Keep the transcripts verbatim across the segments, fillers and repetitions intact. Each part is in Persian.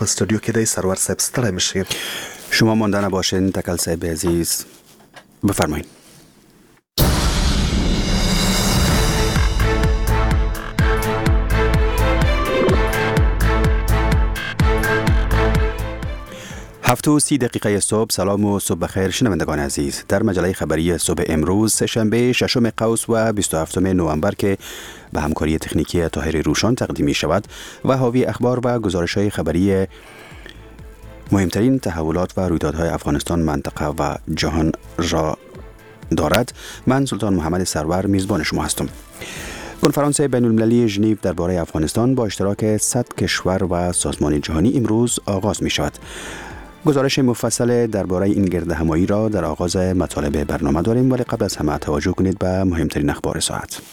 استودیو کې د سرور صاحب ستړی مشي. شما مانده نباشین. تکل صاحب عزیز بفرمایید. هفت و سی دقیقه صبح. سلام و صبح بخیر شنوندگان عزیز. در مجله خبری صبح امروز سه‌شنبه ششم قوس و بیست و هفتم نوامبر که به همکاری تکنیکی طاهر روشان تقدیم می شود و حاوی اخبار و گزارش‌های خبری مهمترین تحولات و رویدادهای افغانستان، منطقه و جهان را دارد. من سلطان محمد سرور میزبان شما هستم. کنفرانس بین المللی ژنو درباره افغانستان با اشتراک صد کشور و سازمان جهانی امروز آغاز می شود. گزارش مفصل درباره این گردهمایی را در آغاز مطالب برنامه داریم، ولی قبل از همه توجه کنید به مهمترین اخبار ساعت.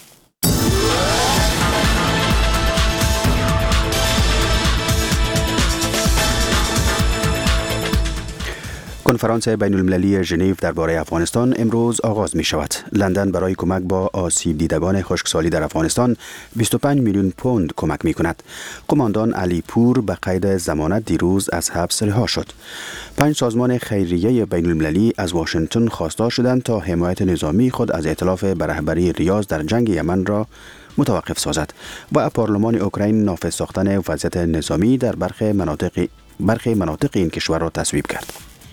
کنفرانس بین المللی ژنو درباره افغانستان امروز آغاز می شود. لندن برای کمک با آسیب دیدگان خشکسالی در افغانستان بیست و پنج میلیون پوند کمک می کند. قماندان علی پور به قید ضمانت دیروز از حبس رها شد. پنج سازمان خیریه بین المللی از واشنگتن خواستار شدند تا حمایت نظامی خود از ائتلاف به رهبری ریاض در جنگ یمن را متوقف سازد و پارلمان اوکراین نافذ ساختن وضعیت نظامی در برخی مناطق برخی مناطق این کشور را تصویب کرد.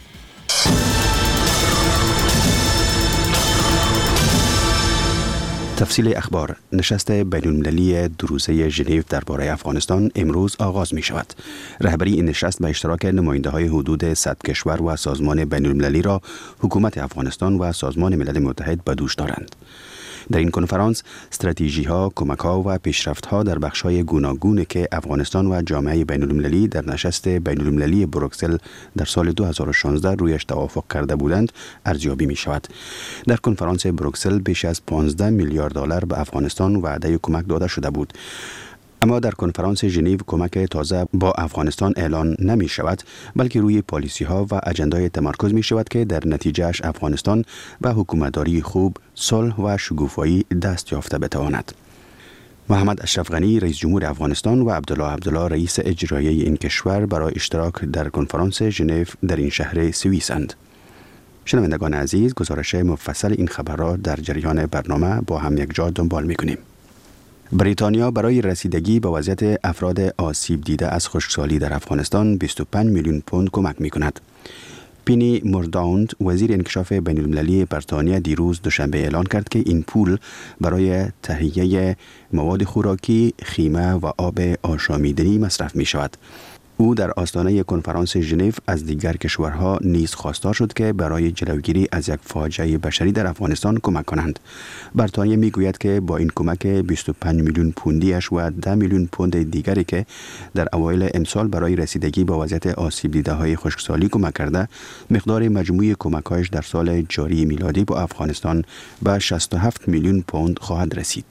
تفصیل اخبار. نشست بین المللی دو روزه ژنو درباره افغانستان امروز آغاز می شود. رهبری این نشست به اشتراک نماینده های حدود صد کشور و سازمان بین المللی را حکومت افغانستان و سازمان ملل متحد به دوش دارند. در این کنفرانس استراتژی ها، کمک ها و پیشرفت ها در بخش های گوناگون که افغانستان و جامعه بین المللی در نشست بین المللی بروکسل در سال دو هزار و شانزده رویش توافق کرده بودند ارزیابی می شود. در کنفرانس بروکسل بیش از پانزده میلیارد دلار به افغانستان وعده کمک داده شده بود. اما در کنفرانس ژنو کمک تازه با افغانستان اعلان نمی شود، بلکه روی پالیسی ها و اجندای تمرکز می شود که در نتیجهش افغانستان به حکومتداری خوب، صلح و شکوفایی دست یافته بتواند. محمد اشرف غنی رئیس جمهور افغانستان و عبدالله عبدالله رئیس اجرایی این کشور برای اشتراک در کنفرانس ژنو در این شهر سوئیسند. شنوندگان عزیز، گزارش مفصل این خبر را در جریان برنامه با هم یک جا دنبال می کنیم. بریتانیا برای رسیدگی به وضعیت افراد آسیب دیده از خشکسالی در افغانستان بیست و پنج میلیون پوند کمک می کند. پینی مورداوند، وزیر انکشاف بین المللی بریتانیا، دیروز دوشنبه اعلان کرد که این پول برای تهیه مواد خوراکی، خیمه و آب آشامیدنی مصرف می شود. او در آستانه کنفرانس ژنو از دیگر کشورها نیز خواستار شد که برای جلوگیری از یک فاجعه بشری در افغانستان کمک کنند. بریتانیا میگوید که با این کمک بیست و پنج میلیون پوندیش و ده میلیون پوند دیگری که در اوایل امسال برای رسیدگی با وضعیت آسیب دیده های خشکسالی کمک کرده، مقدار مجموعی کمک‌هایش در سال جاری میلادی با افغانستان به شصت و هفت میلیون پوند خواهد رسید.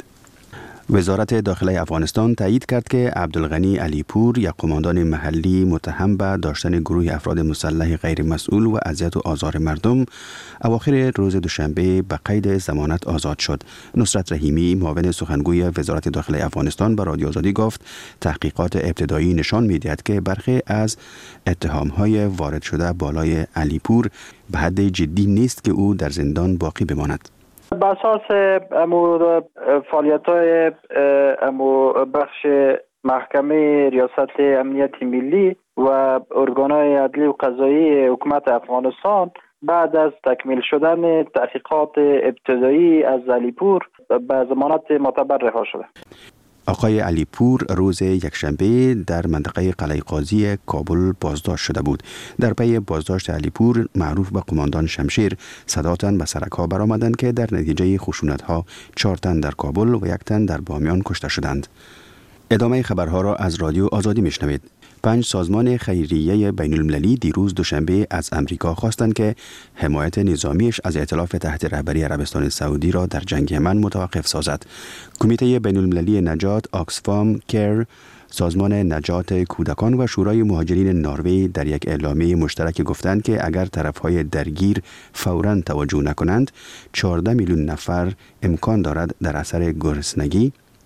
وزارت داخله افغانستان تایید کرد که عبدالغنی علی پور، یک قماندان محلی متهم به داشتن گروه افراد مسلح غیر مسئول و اذیت و آزار مردم، اواخر روز دوشنبه به قید ضمانت آزاد شد. نصرت رحیمی، معاون سخنگوی وزارت داخله افغانستان، به رادیو آزادی گفت تحقیقات ابتدایی نشان می‌دهد که برخی از اتهام‌های وارد شده بالای علی پور به حد جدی نیست که او در زندان باقی بماند. به اساس امو فعالیت‌های امو بخش محکمه ریاست امنیت ملی و ارگان‌های عدلی و قضایی حکومت افغانستان، بعد از تکمیل شدن تحقیقات ابتدایی از علی پور به ضمانت معتبر رها شده. آقای علی پور روز یکشنبه در منطقه قلعه قاضی کابل بازداشت شده بود. در پی بازداشت علی پور، معروف به قماندان شمشیر، صد تن به سرک‌ها برآمدند که در نتیجه خشونت‌ها چهار تن در کابل و یک تن در بامیان کشته شدند. ادامه خبرها را از رادیو آزادی میشنوید. پنج سازمان خیریه بین المللی دیروز دوشنبه از امریکا خواستند که حمایت نظامیش از ائتلاف تحت رهبری عربستان سعودی را در جنگ یمن متوقف سازد. کمیته بین المللی نجات، آکسفام، کیر، سازمان نجات کودکان و شورای مهاجرین نروژ در یک اعلامیه مشترک گفتند که اگر طرفهای درگیر فوراً توجه نکنند، چهارده میلیون نفر امکان دارد در اثر گرسنگی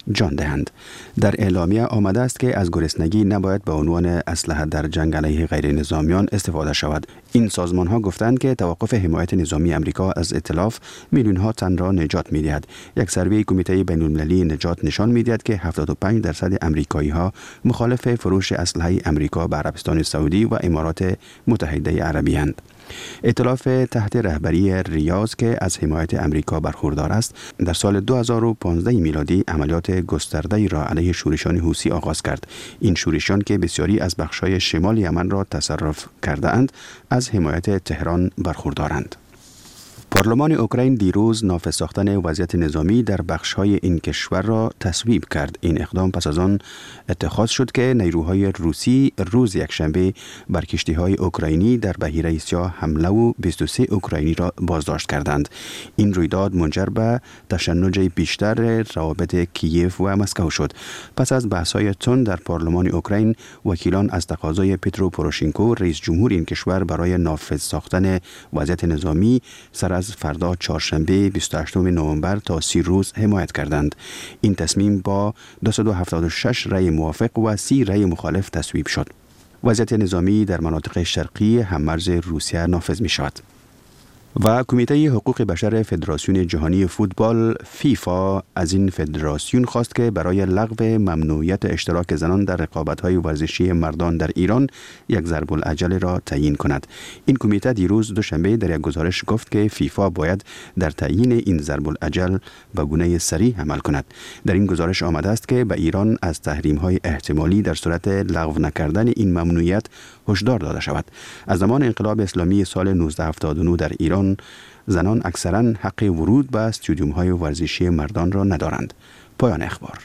جان دهند. در اعلامیه آمده است که از گرسنگی نباید به عنوان اسلحه در جنگ علیه غیر نظامیان استفاده شود. این سازمان ها گفتند که توقف حمایت نظامی امریکا از ائتلاف میلیون ها تن را نجات می‌دهد. یک سروی کمیته بین‌المللی نجات نشان می‌دهد که هفتاد و پنج درصد امریکایی ها مخالف فروش اسلحه امریکا به عربستان سعودی و امارات متحده عربی اند. ائتلاف تحت رهبری ریاض که از حمایت امریکا برخوردار است، در سال دو هزار و پانزده میلادی عملیات گسترده‌ای را علیه شورشیان حوثی آغاز کرد. این شورشیان که بسیاری از بخش‌های شمال یمن را تصرف کرده اند، از حمایت تهران برخوردارند. پارلمان اوکراین دیروز نافذ ساختن وضعیت نظامی در بخش‌های این کشور را تصویب کرد. این اقدام پس از آن اتخاذ شد که نیروهای روسی روز یکشنبه بر کشتی‌های اوکراینی در بحیره سیاه حمله و بیست و سه اوکراینی را بازداشت کردند. این رویداد منجر به تشنج بیشتر روابط کیف و مسکو شد. پس از بحث‌های تند در پارلمان اوکراین، وکیلان از تقاضای پترو پوروشنکو رئیس جمهور این کشور برای نافذ ساختن وضعیت نظامی سر از فردا چهارشنبه بیست و هشتم نوامبر تا سی روز حمایت کردند. این تصمیم با دویست و هفتاد و شش رأی موافق و سی رأی مخالف تصویب شد. وضعیت نظامی در مناطق شرقی هممرز روسیه نافذ می شود. و کمیته حقوق بشر فدراسیون جهانی فوتبال فیفا از این فدراسیون خواست که برای لغو ممنوعیت اشتراک زنان در رقابت‌های ورزشی مردان در ایران یک ضرب العجل را تعیین کند. این کمیته دیروز دوشنبه در یک گزارش گفت که فیفا باید در تعیین این ضرب العجل به گونه سریع عمل کند. در این گزارش آمده است که به ایران از تحریم‌های احتمالی در صورت لغو نکردن این ممنوعیت هشدار داده شود. از زمان انقلاب اسلامی سال نوزده هفتاد و نه در ایران زنان اکثراً حق ورود به استادیوم‌های ورزشی مردان را ندارند. پایان اخبار.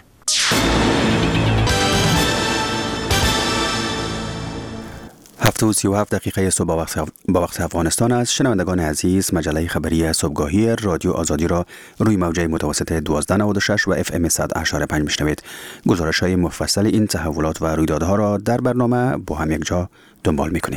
هفت و سی و هفت دقیقه صبح با وقت افغانستان است. شنوندگان عزیز، مجله خبری صبحگاهی رادیو آزادی را روی موجه متوسط دوازده نود و شش و اف ام صد و اشاره پنج میشنوید. گزارش‌های مفصل این تحولات و رویدادها را در برنامه با هم یک جا دنبال می‌کنیم.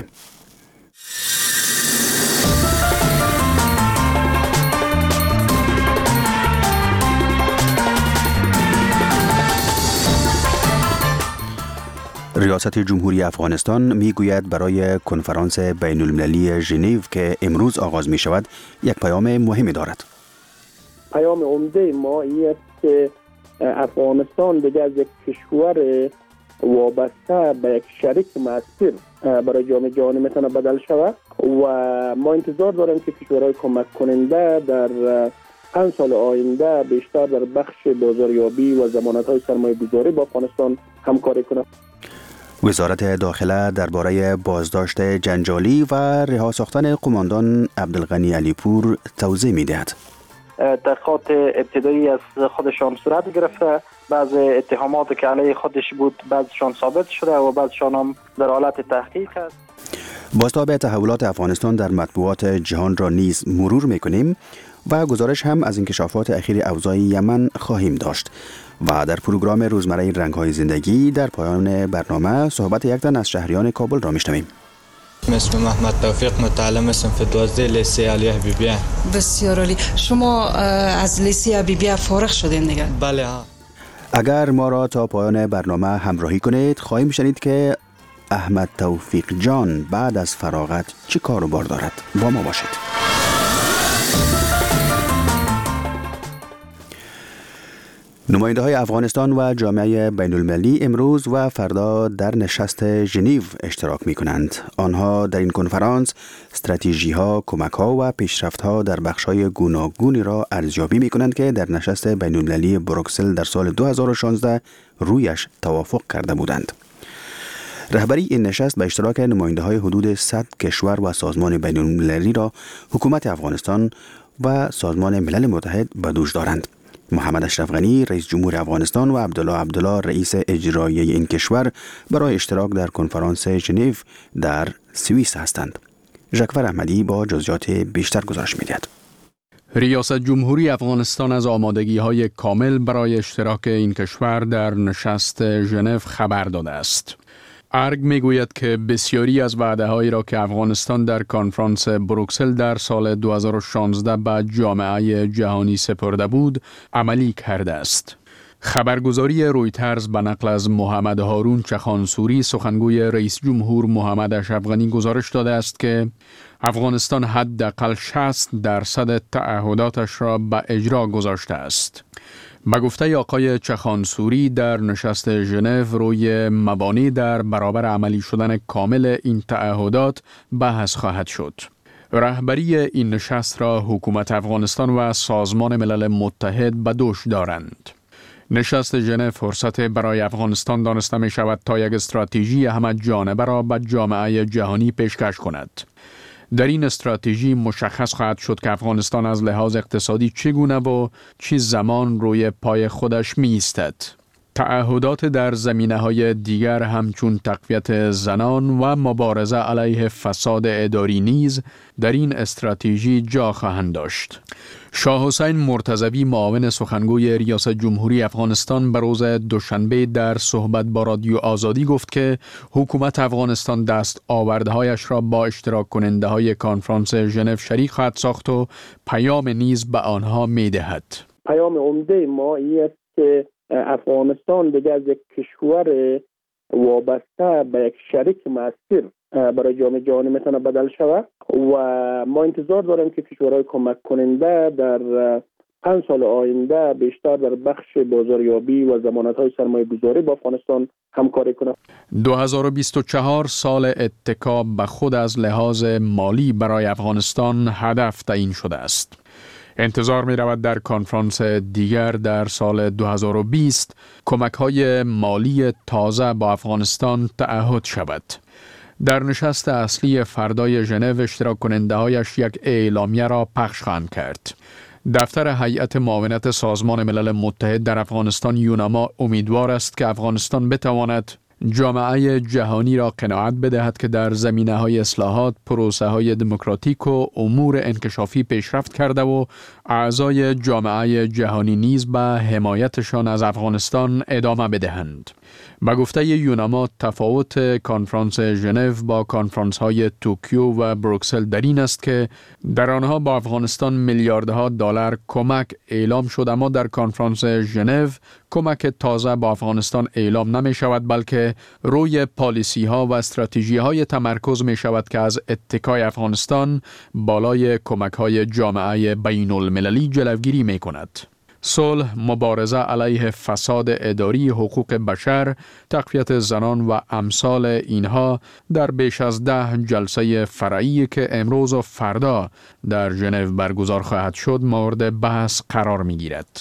ریاست جمهوری افغانستان میگوید برای کنفرانس بین المللی ژنو که امروز آغاز می شود یک پیام مهمی دارد. پیام عمده ما این است که افغانستان دیگر از یک کشور وابسته به یک شریک مؤثر برای جامعه جهانی میتونه بدل شود و ما انتظار داریم که کشورهای کمک کننده در پنج سال آینده بیشتر در بخش بازاریابی و ضمانت‌های سرمایه‌گذاری با افغانستان همکاری کنند. وزارت داخله درباره بازداشت جنجالی و رها ساختن قماندان عبدالغنی علیپور توضیح می‌دهد. تحقیقات ابتدایی از خودشان صورت گرفته، بعض اتهامات که علیه خودش بود بعضشان ثابت شده و بعضشان هم در حالت تحقیق است. بازتاب تحولات افغانستان در مطبوعات جهان را نیز مرور می‌کنیم و گزارش هم از انکشافات اخیر اوضاع یمن خواهیم داشت. و در پروگرام روزمره رنگ‌های زندگی در پایان برنامه صحبت یک تن از شهریان کابل را میشنویم. اسم محمد توفیق، متعلم صنف دوازده لیسه علی حبیبیه. بسیار عالی. شما از لیسه حبیبیه فارغ شدین دیگه؟ بله. اگر ما را تا پایان برنامه همراهی کنید خواهیم شنید که احمد توفیق جان بعد از فراغت چه کار و بار دارد. با ما باشید. نماینده های افغانستان و جامعه بین المللی امروز و فردا در نشست ژنو اشتراک می کنند. آنها در این کنفرانس استراتژی ها، کمک ها و پیشرفت ها در بخش های گوناگونی را ارزیابی می کنند که در نشست بین المللی بروکسل در سال دو هزار و شانزده رویش توافق کرده بودند. رهبری این نشست به اشتراک نماینده های حدود صد کشور و سازمان بین المللی را حکومت افغانستان و سازمان ملل متحد به دوش دارند. محمد اشرف غنی رئیس جمهور افغانستان و عبدالله عبدالله رئیس اجرایی این کشور برای اشتراک در کنفرانس ژنو در سوئیس هستند. ژکور احمدی با جزئیات بیشتر گزارش می‌دهد. ریاست جمهوری افغانستان از آمادگی‌های کامل برای اشتراک این کشور در نشست ژنو خبر داده است. ارگ میگوید که بسیاری از وعده‌هایی را که افغانستان در کنفرانس بروکسل در سال دو هزار و شانزده به جامعه جهانی سپرده بود عملی کرده است. خبرگزاری رویترز به نقل از محمد هارون چخانسوری سخنگوی رئیس جمهور محمد اشرف غنی گزارش داده است که افغانستان حداقل شصت درصد تعهداتش را به اجرا گذاشته است. به گفته آقای چخانسوری در نشست ژنو روی مبانی در برابر عملی شدن کامل این تعهدات بحث خواهد شد. رهبری این نشست را حکومت افغانستان و سازمان ملل متحد به دوش دارند. نشست ژنو فرصت برای افغانستان دانسته می شود تا یک استراتژی همه جانبه را به جامعه جهانی پیشکش کند. در این استراتژی مشخص خواهد شد که افغانستان از لحاظ اقتصادی چگونه و چه زمان روی پای خودش می ایستد. تعهدات در زمینه‌های دیگر همچون تقویت زنان و مبارزه علیه فساد اداری نیز در این استراتژی جا خواهند داشت. شاه حسین مرتضوی معاون سخنگوی ریاست جمهوری افغانستان به روز دوشنبه در صحبت با رادیو آزادی گفت که حکومت افغانستان دست آوردهایش را با اشتراک کننده های کنفرانس ژنو شریک خواهد ساخت و پیام نیز به آنها می دهد. پیام عمده ما این است که افغانستان دیگه از یک کشور وابسته به یک شریک مؤثر برای جامعه جهانی میتونه بدل شود و ما انتظار داریم که کشورهای کمک کننده در پنج سال آینده بیشتر در بخش بازاریابی و ضمانت‌های سرمایه گذاری با افغانستان همکاری کنند. دو هزار و بیست و چهار سال اتکا به خود از لحاظ مالی برای افغانستان هدف تعیین شده است. انتظار می رود در کنفرانس دیگر در سال دو هزار و بیست کمک‌های مالی تازه با افغانستان تعهد شود. در نشست اصلی فردای ژنو اشتراک کننده هایش یک اعلامیه را پخش خواهند کرد. دفتر هیئت معاونت سازمان ملل متحد در افغانستان یوناما امیدوار است که افغانستان بتواند جامعه جهانی را قناعت بدهد که در زمینه‌های اصلاحات، پروسه‌های دموکراتیک و امور انکشافی پیشرفت کرده و اعضای جامعه جهانی نیز به حمایتشان از افغانستان ادامه بدهند. به گفته یوناما تفاوت کنفرانس ژنو با کنفرانس‌های توکیو و بروکسل در این است که در آنها با افغانستان میلیاردها دلار کمک اعلام شد، اما در کنفرانس ژنو کمک تازه با افغانستان اعلام نمی شود بلکه روی پالیسی ها و استراتژی های تمرکز می شود که از اتکای افغانستان بالای کمک های جامعه بین المللی جلوگیری می کند. صلح، مبارزه علیه فساد اداری، حقوق بشر، تقویت زنان و امثال اینها در بیش از ده جلسه فرعی که امروز و فردا در ژنو برگزار خواهد شد مورد بحث قرار می گیرد.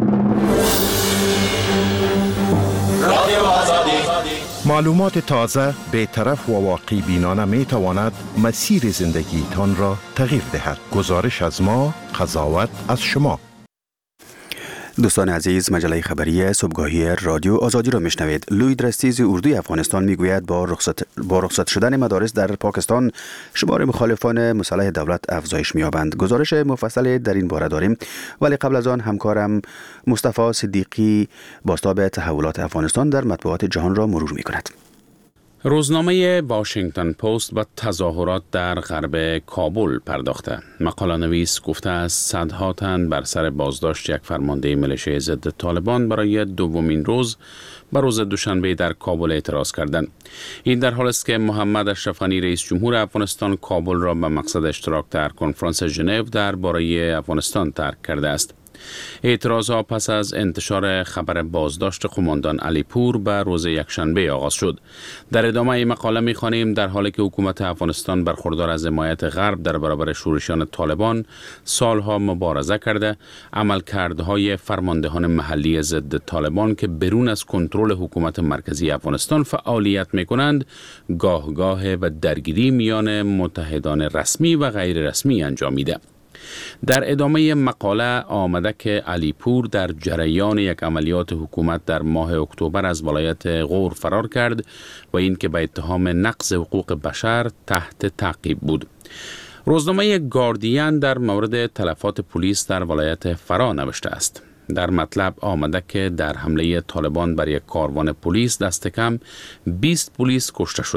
معلومات تازه، بی‌طرف و واقعی بینانه می تواند مسیر زندگی تان را تغییر دهد. گزارش از ما، قضاوت از شما. دوستان عزیز، مجله خبری صبحگاهی رادیو آزادی را میشنوید. لوید رستیز اردوی افغانستان میگوید با رخصت با رخصت شدن مدارس در پاکستان شمار مخالفان مسلح دولت افزایش می‌یابند. گزارش مفصل در این باره داریم، ولی قبل از آن همکارم مصطفی صدیقی بازتاب تحولات افغانستان در مطبوعات جهان را مرور می‌کند. روزنامه واشنگتن پست به تظاهرات در غرب کابل پرداخته. مقاله نویس گفته است صدها تن بر سر بازداشت یک فرمانده میلیشه ضد طالبان برای دومین روز به روز دوشنبه در کابل اعتراض کردند. این در حالی است که محمد اشرف غنی رئیس جمهور افغانستان کابل را به مقصد اشتراک در کنفرانس ژنو درباره افغانستان ترک کرده است. اعتراضها پس از انتشار خبر بازداشت قماندان علی پور به روز یکشنبه آغاز شد. در ادامه این مقاله می‌خوانیم در حالی که حکومت افغانستان برخوردار از حمایت غرب در برابر شورشیان طالبان سالها مبارزه کرده، عملکردهای فرماندهان محلی ضد طالبان که برون از کنترل حکومت مرکزی افغانستان فعالیت می‌کنند، گاه گاه و درگیری میان متحدان رسمی و غیر رسمی انجام میده. در ادامه مقاله آمده که علی پور در جریان یک عملیات حکومت در ماه اکتبر از ولایت غور فرار کرد و این که به اتهام نقض حقوق بشر تحت تعقیب بود. روزنامه گاردین در مورد تلفات پلیس در ولایت فرا نوشته است. در مطلب آمده که در حمله طالبان بر یک کاروان پلیس دست کم بیست پلیس کشته شدند.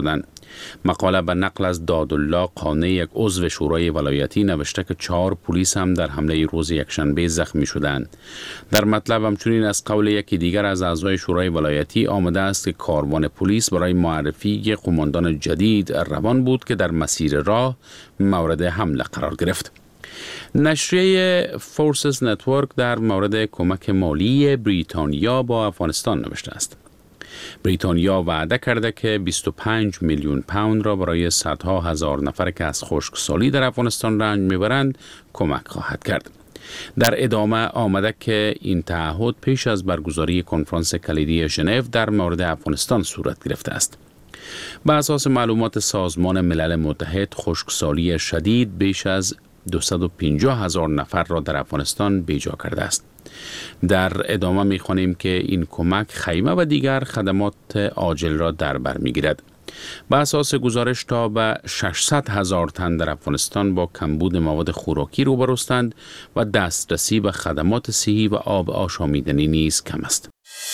مقاله به نقل از دادالله قانع، یک عضو شورای ولایتی، نوشته که چهار پلیس هم در حمله روز یکشنبه زخمی شدند. در مطلب همچنین از قول یکی دیگر از اعضای شورای ولایتی آمده است که کاروان پلیس برای معرفی قماندان جدید روان بود که در مسیر راه مورد حمله قرار گرفت. نشریه فورسز نتورک در مورد کمک مالی بریتانیا با افغانستان نوشته است. بریتانیا وعده کرده که بیست و پنج میلیون پوند را برای صدها هزار نفر که از خشکسالی در افغانستان رنج میبرند کمک خواهد کرد. در ادامه آمده که این تعهد پیش از برگزاری کنفرانس کلیدی ژنو در مورد افغانستان صورت گرفته است. بر اساس معلومات سازمان ملل متحد، خشکسالی شدید بیش از دویست و پنجاه هزار نفر را در افغانستان بیجا کرده است. در ادامه می‌خوانیم که این کمک خیمه و دیگر خدمات عاجل را در بر می‌گیرد. به اساس گزارش تا به ششصد هزار تن در افغانستان با کمبود مواد خوراکی روبروستند و دسترسی به خدمات صحی و آب آشامیدنی نیز کم است.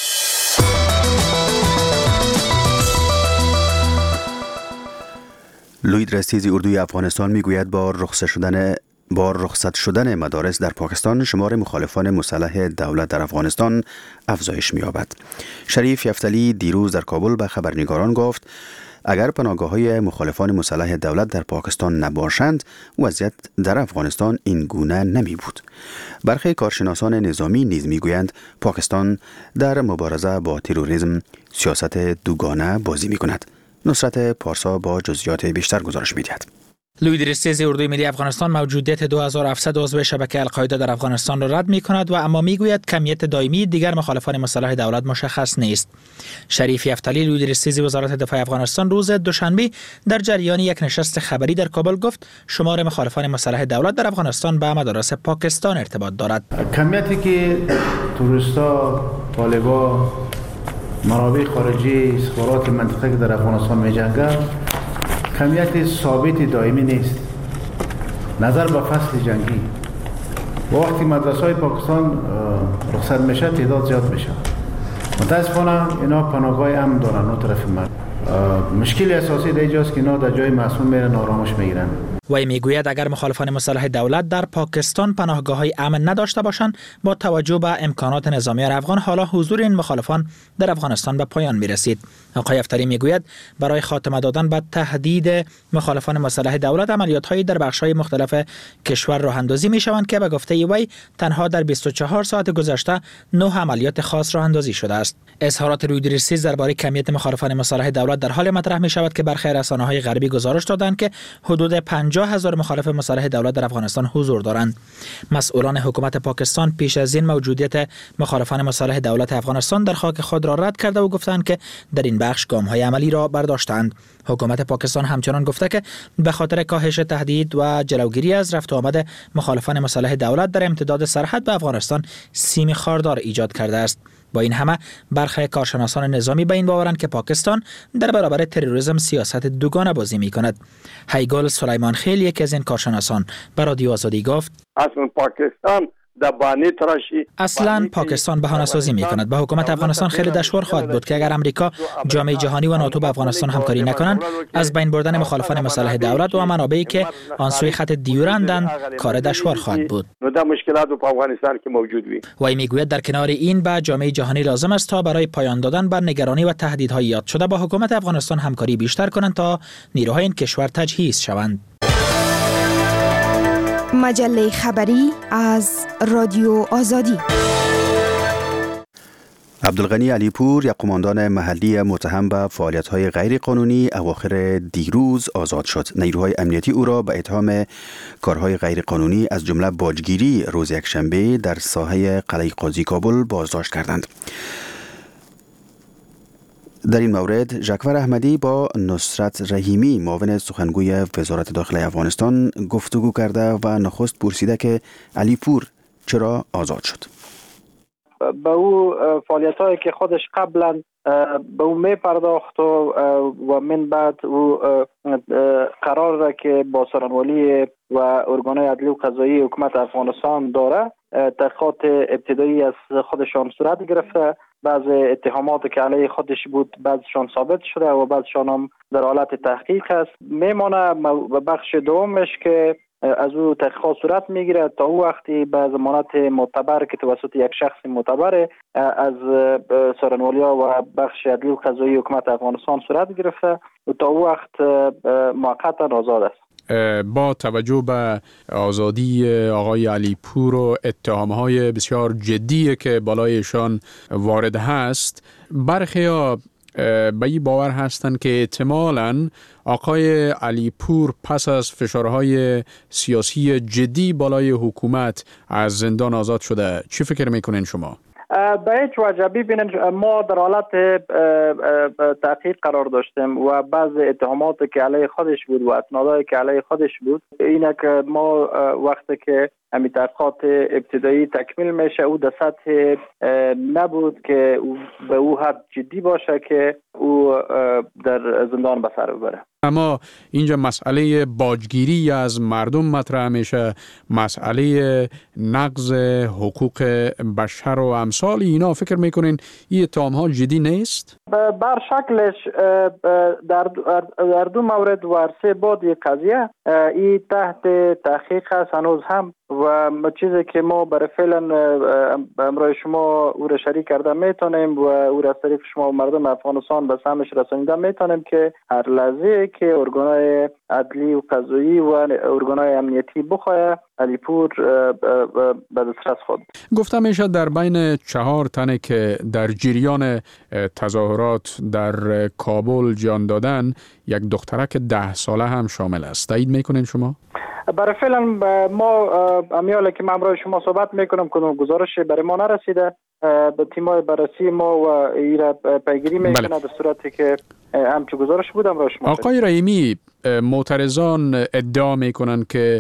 لوید رستیزی اردوی افغانستان میگوید با رخصت شدن با رخصت شدن مدارس در پاکستان شمار مخالفان مسلح دولت در افغانستان افزایش می‌یابد. شریف یفتلی دیروز در کابل به خبرنگاران گفت اگر پناهگاه‌های مخالفان مسلح دولت در پاکستان نباشند وضعیت در افغانستان این گونه نمی بود. برخی کارشناسان نظامی نیز میگویند پاکستان در مبارزه با تروریسم سیاست دوگانه بازی می‌کند. نصرت پارسا با جزئیات بیشتر گزارش می‌دهد. لوید رستیزی اردوی ملی افغانستان موجودیت دو هزار و هفتصد عضو شبکه القاعده در افغانستان را رد می‌کند و اما میگوید کمیت دائمی دیگر مخالفان مسلح دولت مشخص نیست. شریف یفتلی لوید رستیزی وزارت دفاع افغانستان روز دوشنبه در جریان یک نشست خبری در کابل گفت شمار مخالفان مسلح دولت در افغانستان به مدارس پاکستان ارتباط دارد. کمیتی که توریستا، طالبا، منابع خارجی استخبارات منطقه در افغانستان می‌جنگند کمیت ثابت دائمی نیست. نظر به فصل جنگی و وقتی مدرسه‌های پاکستان رخصت میشه تعداد زیاد میشه. متاسفانه اینا پناهگاه امن دارن اون طرف من. مشکل اساسی در اینجاست که اینا در جای معصوم میرن آرامش میگیرن. وی میگوید اگر مخالفان مسلح دولت در پاکستان پناهگاه‌های امن نداشته باشند با توجه به امکانات نظامیان افغان حالا حضور این مخالفان در افغانستان به پایان میرسید. آقای یفتلی میگوید برای خاتمه دادن به تهدید مخالفان مسلح دولت عملیات‌های در بخش‌های مختلف کشور راه اندازی میشوند که به گفته وی تنها در بیست و چهار ساعت گذشته نه عملیات خاص راه اندازی شده است. اظهارات لوید رستیزی درباره کمیت مخالفان مسلح دولت در حال مطرح میشود که برخی رسانه‌های غربی گزارش دادند که حدود پنجاه هزار مخالف مسلح دولت در افغانستان حضور دارند. مسئولان حکومت پاکستان پیش از این موجودیت مخالفان مسلح دولت افغانستان در خاک خود را رد کرده و گفتند که در این بخش گام‌های عملی را برداشتند. حکومت پاکستان همچنان گفته که به خاطر کاهش تهدید و جلوگیری از رفت و آمد مخالفان مسلح دولت در امتداد سرحد به افغانستان سیم خاردار ایجاد کرده است. با این همه برخی کارشناسان نظامی به این باورند که پاکستان در برابر تروریسم سیاست دوگانه بازی می‌کند. هیگل سلیمان خیل یکی از این کارشناسان به رادیو آزادی گفت اصلا پاکستان اصلا پاکستان بهانه سازی می کند. به حکومت افغانستان خیلی دشوار خواهد بود که اگر امریکا، جامعه جهانی و ناتو به افغانستان همکاری نکنند از بین بردن مخالفان مسلح دولت و منابعی که آن سوی خط دیورندند کار دشوار خواهد بود. مشکلات په افغانستان کې موجود وي. وی میگوید در کنار این به جامعه جهانی لازم است تا برای پایان دادن بر نگرانی و تهدیدهای یاد شده با حکومت افغانستان همکاری بیشتر کنند تا نیروهای این کشور تجهیز شوند. مجله خبری از رادیو آزادی. عبدالغنی علیپور، یک قماندان محلی متهم به فعالیت‌های غیرقانونی، اواخر دیروز آزاد شد. نیروهای امنیتی او را به اتهام کارهای غیرقانونی از جمله باجگیری روز یکشنبه در ساحه قلعه قاضی کابل بازداشت کردند. در این مورد ژاکور احمدی با نصرت رحیمی معاون سخنگوی وزارت داخلی افغانستان گفتگو کرده و نخست پرسیده که علیپور چرا آزاد شد. به او فعالیت‌هایی که خودش قبلا به او می پرداخت و من بعد او قرار را که با سرانوالی و ارگان‌های عدلی و قضایی حکومت افغانستان داره تحقیقات ابتدایی از خودشان صورت گرفته بعض اتهامات که علیه خودش بود بعضشان ثابت شده و بعضشان هم در حالت تحقیق است. میمانه بخش دومش که از او تحقیقات صورت میگیره تا او وقتی به ضمانت معتبر که توسط یک شخص معتبر از سرنوالیا و بخش عدلی و قضایی حکومت افغانستان صورت گرفته و تا او وقت موقتا آزاد است. با توجه به آزادی آقای علی پور و اتهامهای بسیار جدی که بالایشان وارد هست، برخی‌ها به این باور هستند که احتمالاً آقای علی پور پس از فشارهای سیاسی جدی بالای حکومت از زندان آزاد شده. چی فکر میکنین شما؟ به هیچ وجه ببینید، ما در حالت تحقیق قرار داشتیم و بعض اتهامات که علیه خودش بود و اسنادهای که علیه خودش بود، اینه که ما وقتی که همین تحقیقات ابتدایی تکمیل میشه او در سطح نبود که به او حد جدی باشه که او در زندان به سر ببره. اما اینجا مسئله باجگیری از مردم مطرح میشه، مسئله نقض حقوق بشر و امثال اینا. فکر میکنین این اتهام ها جدی نیست؟ بر شکلش در در دو مورد و سه بعد قضیه این تحت تحقیق است هنوز هم و چیزی که ما برای فعلا امروز شما او را شریک کرده میتونیم و او را از طریق شما مردم افغانستان به سهمش رسانیده میتونیم که هر لحظه که ارگان‌های عدلی و قضایی و ارگان‌های امنیتی بخواه علی پور به دسترس خود. گفته میشه در بین چهار تنه که در جریان تظاهرات در کابل جان دادن یک دخترک ده ساله هم شامل است. تایید میکنین شما؟ برای فعلا ما امیاله که من برای شما صحبت میکنم که گزارش برای ما نرسیده، به تیمای بررسی ما و ایره پیگیری میکنه در صورتی که همچه گزارش بودم برای شما. آقای رحیمی، معترضان ادعا میکنن که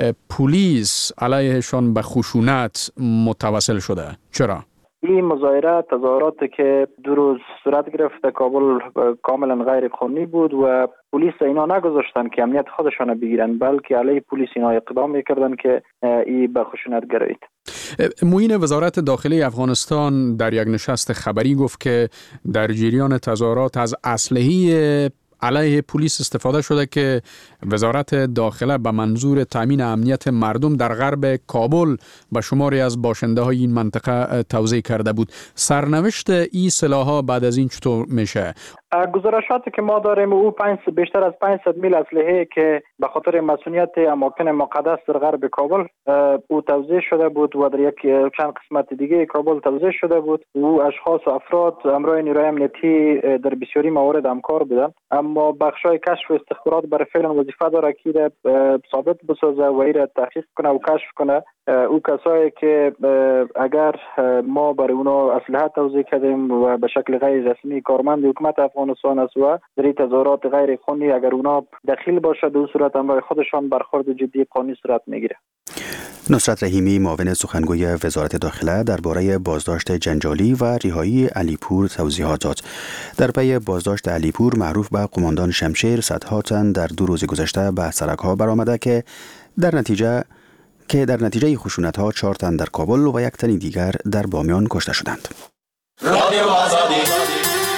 پلیس علیهشان به خشونت متوسل شده. چرا؟ این مظاهره تظاهراتی که دو روز صورت گرفت کابل کاملا غیر قانونی بود و پلیس اینا نگذاشتن که امنیت خودشان بگیرن، بلکه علیه پلیس اینا اقدام میکردن که این به خشونت گرایید. معین وزارت داخلی افغانستان در یک نشست خبری گفت که در جریان تظاهرات از اسلحه علیه پلیس استفاده شده که وزارت داخله به منظور تامین امنیت مردم در غرب کابل به شماری از باشنده های این منطقه توزیع کرده بود. سرنوشت این سلاح‌ها بعد از این چطور میشه؟ گزارشاتی که ما داریم او پنج بیشتر از پانصد میل اسلحه که به خاطر مسئولیت اماکن مقدس در غرب کابل او توزیع شده بود و در یک چند قسمت دیگه کابل توزیع شده بود. او اشخاص و افراد همراه نیروی امنیتی در بسیاری موارد همکار بودند، اما بخشای کشف و استخبارات برای فعلا وظیفه داره که ثابت بسازه و ایره تحقیق کنه و کشف کنه او کسایی که اگر ما برای اونا اسلحه توزیع کردیم و به شکل غیر رسمی کارمند حکومت افغانستان است و در تظاهرات غیر قانونی اگر اونا دخیل باشه در صورت همراه خودشان برخورد جدی قانونی صورت میگیره. نصرت رحیمی، معاون سخنگوی وزارت داخله، درباره بازداشت جنجالی و رهایی علی پور توضیحات داد. در پی بازداشت علی پور معروف به قماندان شمشیر، صدها تن در دو روز گذشته به سرک‌ها برآمده که در نتیجه که در نتیجه خشونت‌ها چهار تن در کابل و یک تن دیگر در بامیان کشته شدند. رادیو آزادی.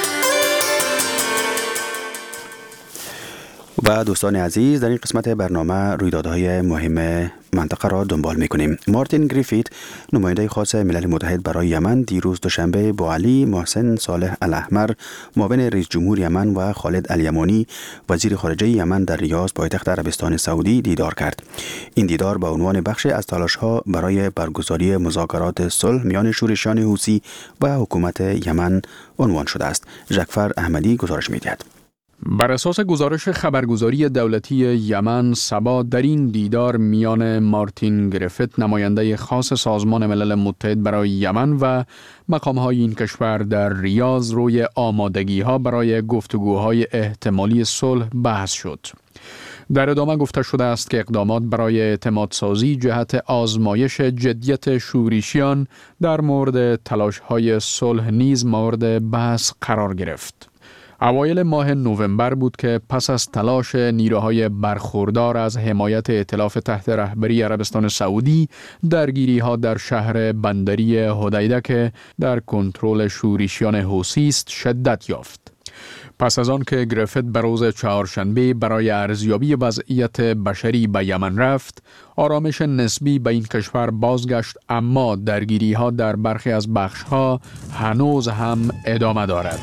و دوستان عزیز، در این قسمت برنامه رویدادهای مهم منطقه را دنبال می‌کنیم. مارتین گریفیت، نماینده خاص ملل متحد برای یمن، دیروز دوشنبه با علی محسن صالح الاحمر، معاون رئیس جمهور یمن و خالد الیمانی، وزیر خارجه یمن، در ریاض پایتخت عربستان سعودی دیدار کرد. این دیدار به عنوان بخشی از تلاش‌ها برای برگزاری مذاکرات صلح میان شورشیان حوثی و حکومت یمن عنوان شده است. ژکفر احمدی گزارش می‌دهد. بر اساس گزارش خبرگزاری دولتی یمن، سبا در این دیدار میان مارتین گریفیت، نماینده خاص سازمان ملل متحد برای یمن و مقام‌های این کشور در ریاض روی آمادگی‌ها برای گفتگوهای احتمالی صلح بحث شد. در ادامه گفته شده است که اقدامات برای اعتمادسازی جهت آزمایش جدیت شورشیان در مورد تلاش‌های صلح نیز مورد بحث قرار گرفت. اوایل ماه نوامبر بود که پس از تلاش نیروهای برخوردار از حمایت ائتلاف تحت رهبری عربستان سعودی، درگیری‌ها در شهر بندری حدیده که در کنترل شورشیان حوثی است شدت یافت. پس از آن که گریفیت به روز چهارشنبه برای ارزیابی وضعیت بشری به یمن رفت، آرامش نسبی به این کشور بازگشت، اما درگیری‌ها در برخی از بخش‌ها هنوز هم ادامه دارد.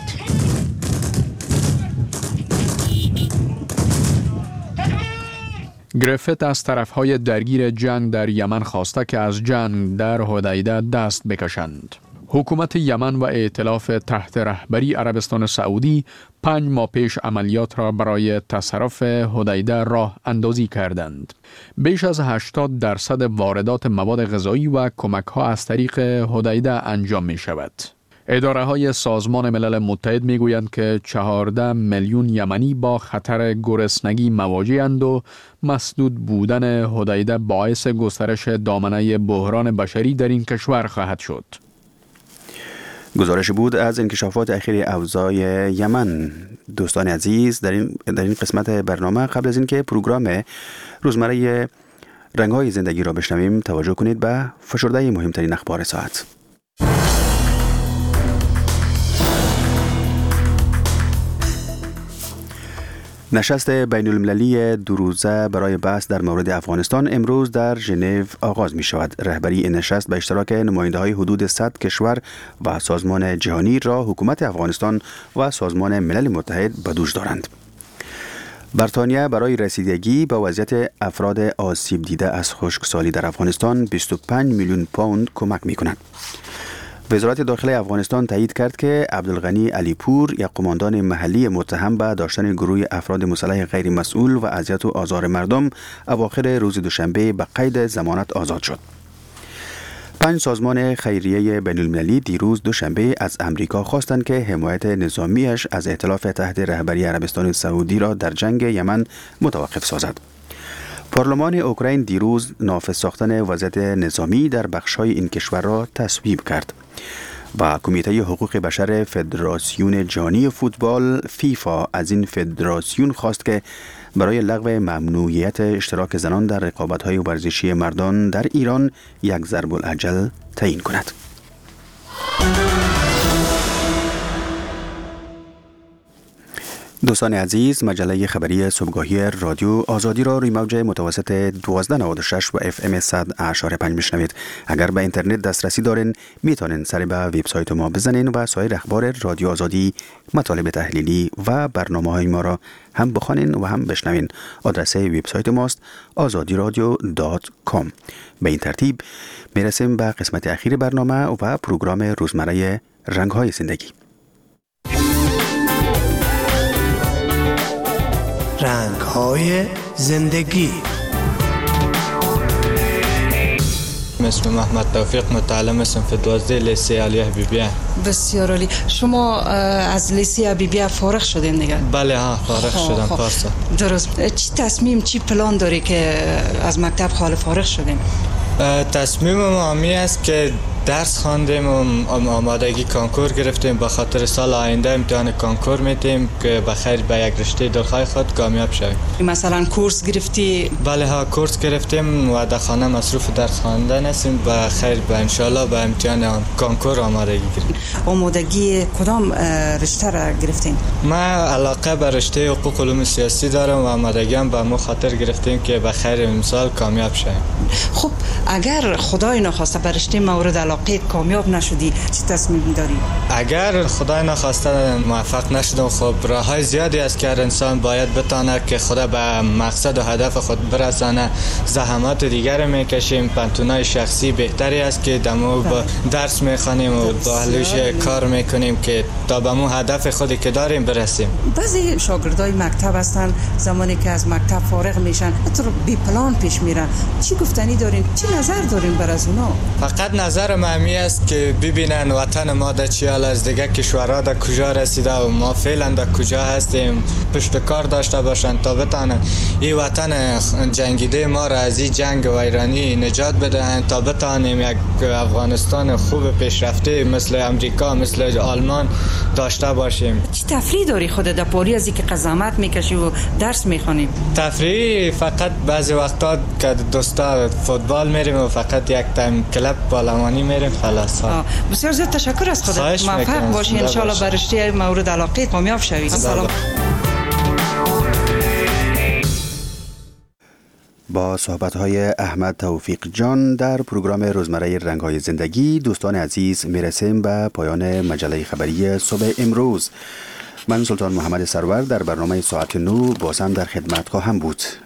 گریفیت از طرفهای درگیر جنگ در یمن خواسته که از جنگ در حدیده دست بکشند. حکومت یمن و ائتلاف تحت رهبری عربستان سعودی پنج ماه پیش عملیات را برای تصرف حدیده راه اندازی کردند. بیش از هشتاد درصد واردات مواد غذایی و کمک‌ها از طریق حدیده انجام می شود. اداره های سازمان ملل متحد می گویند که چهارده میلیون یمنی با خطر گرسنگی مواجه‌اند و مسدود بودن حدیده باعث گسترش دامنه بحران بشری در این کشور خواهد شد. گزارش بود از انکشافات اخیر اوضاع یمن. دوستان عزیز، در این در این قسمت برنامه قبل از اینکه پروگرام روزمره رنگ‌های زندگی را بشنویم، توجه کنید به فشرده مهمترین اخبار ساعت. نشست بین المللی دو روزه برای بحث در مورد افغانستان امروز در ژنو آغاز می شود. رهبری این نشست به اشتراک نماینده های حدود صد کشور و سازمان جهانی را حکومت افغانستان و سازمان ملل متحد به دوش دارند. بریتانیا برای رسیدگی به وضعیت افراد آسیب دیده از خشکسالی در افغانستان بیست و پنج میلیون پوند کمک می کند. وزارت داخله افغانستان تایید کرد که عبدالغنی علیپور، یک قماندان محلی متهم به داشتن گروه افراد مسلح غیر مسئول و اذیت و آزار مردم، اواخر روز دوشنبه به قید ضمانت آزاد شد. پنج سازمان خیریه بین المللی دیروز دوشنبه از امریکا خواستند که حمایت نظامیش از ائتلاف تحت رهبری عربستان سعودی را در جنگ یمن متوقف سازد. پارلمان اوکراین دیروز نافذ ساختن وضعیت نظامی در بخش‌های این کشور را تصویب کرد و کمیته حقوق بشر فدراسیون جهانی فوتبال فیفا از این فدراسیون خواست که برای لغو ممنوعیت اشتراک زنان در رقابت‌های ورزشی مردان در ایران یک ضرب الاجل تعیین کند. دوستان عزیز، مجله خبری صبحگاهی رادیو آزادی را روی موج متوسط دوازده نود و شش و اف ام صد اشاره پنج میشنوید. اگر به اینترنت دسترسی دارین میتونین سری به وبسایت ما بزنین و سایر اخبار رادیو آزادی، مطالب تحلیلی و برنامه‌های ما را هم بخوانین و هم بشنوین. آدرس وبسایت ماست آزادی رادیو دات کام. به این ترتیب میرسیم به قسمت اخیر برنامه و پروگرام روزمره رنگ‌های زندگی. رنگ‌های زندگی. اسم محمد توفیق، متعلم صنف دوازده لیسه علی حبیبی. بسیار عالی. شما از لیسه حبیبی فارغ شدین دیگه؟ بله ها، فارغ شدم پارسال. درست. چی تصمیم، چی پلان داری که از مکتب حال فارغ شدین؟ تصمیم ما همی است که درس خواندیم و آمادگی کنکور گرفتیم، به خاطر سال آینده امتحان کنکور میدیم که بخیر به یک رشته دلخواه خود کامیاب شویم. مثلا کورس گرفتی؟ بله ها، کورس گرفتیم و در خانه مصروف درس خواندن هستیم، بخیر به ان شاء الله به امتحان کنکور آمادگی گرفتیم. آمادگی کدام رشته را گرفتین؟ ما علاقه به رشته حقوق علوم سیاسی دارم و آمادگی هم به مو خاطر گرفتیم که بخیر امسال کامیاب شویم. خب اگر خدای نخواسته به رشته مورد علاقه کامیاب نشدی، چی تصمیم داری؟ اگر خدای نخواسته موفق نشدم، خب راه‌های زیادی است که انسان باید بتونه که خدا به مقصد و هدف خود برسانه. زحمات دیگر میکشیم، پنتونای شخصی بهتری است که دمو با درس میخوانیم و با اهلش کار میکنیم که تا به مو هدف خودی که داریم برسیم. بعضی شاگردای مکتب هستن زمانی که از مکتب فارغ میشن بی پلان پیش میرن. چی گفتنی دارین؟ چی نظر دارین بر از اونا؟ فقط نظر همی است که ببینن وطن ما در چی حال است، دیگه کشورها در کجا رسیده و ما فعلا در کجا هستیم، پشت کار داشته باشن تا بتانن این وطن جنگیده ما را از این جنگ ویرانی نجات بدهن، تا بتانیم یک افغانستان خوب پیشرفته مثل امریکا مثل آلمان داشته باشیم. چی تفریح داری خودت در پاری از اینکه قزامت میکشی و درس میخونی؟ تفریح فقط بعضی وقتا که دوستا فوتبال میریم و فقط یک تایم کلاب پارلمانی میریم خلاص. بسیار زیاد تشکر از خودت، موفق باشی ان شاء الله بر رشته مورد علاقه کامیاب شوی. سلام. با صحبت‌های احمد توفیق جان در پروگرام روزمره رنگ‌های زندگی دوستان عزیز میرسیم به پایان مجله خبری صبح امروز. من سلطان محمد سرور در برنامه ساعت نو بازم در خدمت خواهم بود.